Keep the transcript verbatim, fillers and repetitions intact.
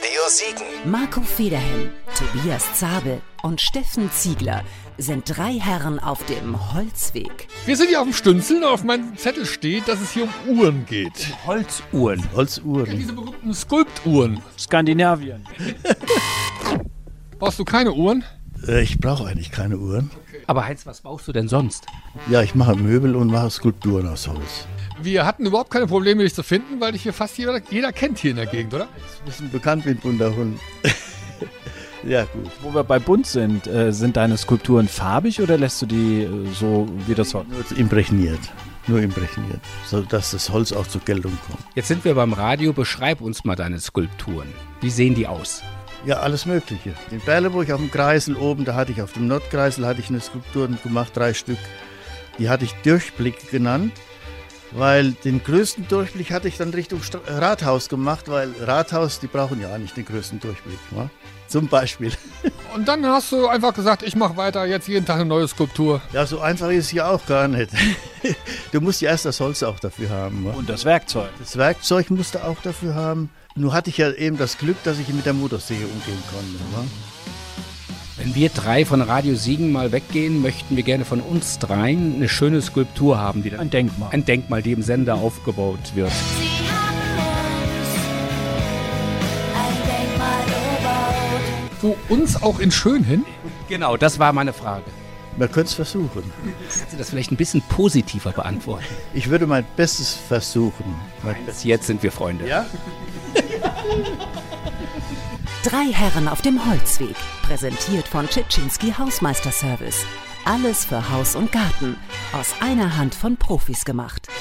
Radio Siegen. Marco Federhen, Tobias Zabel und Steffen Ziegler sind drei Herren auf dem Holzweg. Wir sind hier auf dem Stünzeln und auf meinem Zettel steht, dass es hier um Uhren geht. Holzuhren. Holzuhren. Ja, diese berühmten Skulpturen. Skandinavien. Brauchst du keine Uhren? Ich brauche eigentlich keine Uhren. Aber Heinz, was baust du denn sonst? Ja, ich mache Möbel und mache Skulpturen aus Holz. Wir hatten überhaupt keine Probleme, dich zu finden, weil dich hier fast jeder, jeder kennt hier in der Gegend, oder? Ich bin ein bisschen bekannt wie ein bunter Hund. Ja, gut. Wo wir bei bunt sind, äh, sind deine Skulpturen farbig oder lässt du die äh, so wie das Holz? Nur imprägniert. Nur imprägniert, sodass das Holz auch zur Geltung kommt. Jetzt sind wir beim Radio. Beschreib uns mal deine Skulpturen. Wie sehen die aus? Ja, alles Mögliche. In Berleburg auf dem Kreisel oben, da hatte ich auf dem Nordkreisel hatte ich eine Skulptur gemacht, drei Stück. Die hatte ich Durchblick genannt, weil den größten Durchblick hatte ich dann Richtung St- Rathaus gemacht, weil Rathaus, die brauchen ja nicht den größten Durchblick, wa? Zum Beispiel. Und dann hast du einfach gesagt, ich mache weiter, jetzt jeden Tag eine neue Skulptur. Ja, so einfach ist es ja auch gar nicht. Du musst ja erst das Holz auch dafür haben. Wa? Und das Werkzeug. Das Werkzeug musst du auch dafür haben. Nur hatte ich ja eben das Glück, dass ich mit der Motorsäge umgehen konnte. Wa? Wenn wir drei von Radio Siegen mal weggehen, möchten wir gerne von uns dreien eine schöne Skulptur haben, die dann Ein Denkmal. ein Denkmal, die im Sender aufgebaut wird. Sie haben uns ein Denkmal gebaut. Wo uns auch in schön hin? Genau, das war meine Frage. Man könnte es versuchen. Kannst du das vielleicht ein bisschen positiver beantworten? Ich würde mein Bestes versuchen. Mein Bis jetzt sind wir Freunde. Ja? Drei Herren auf dem Holzweg, präsentiert von Tschetschinski Hausmeisterservice. Alles für Haus und Garten, aus einer Hand von Profis gemacht.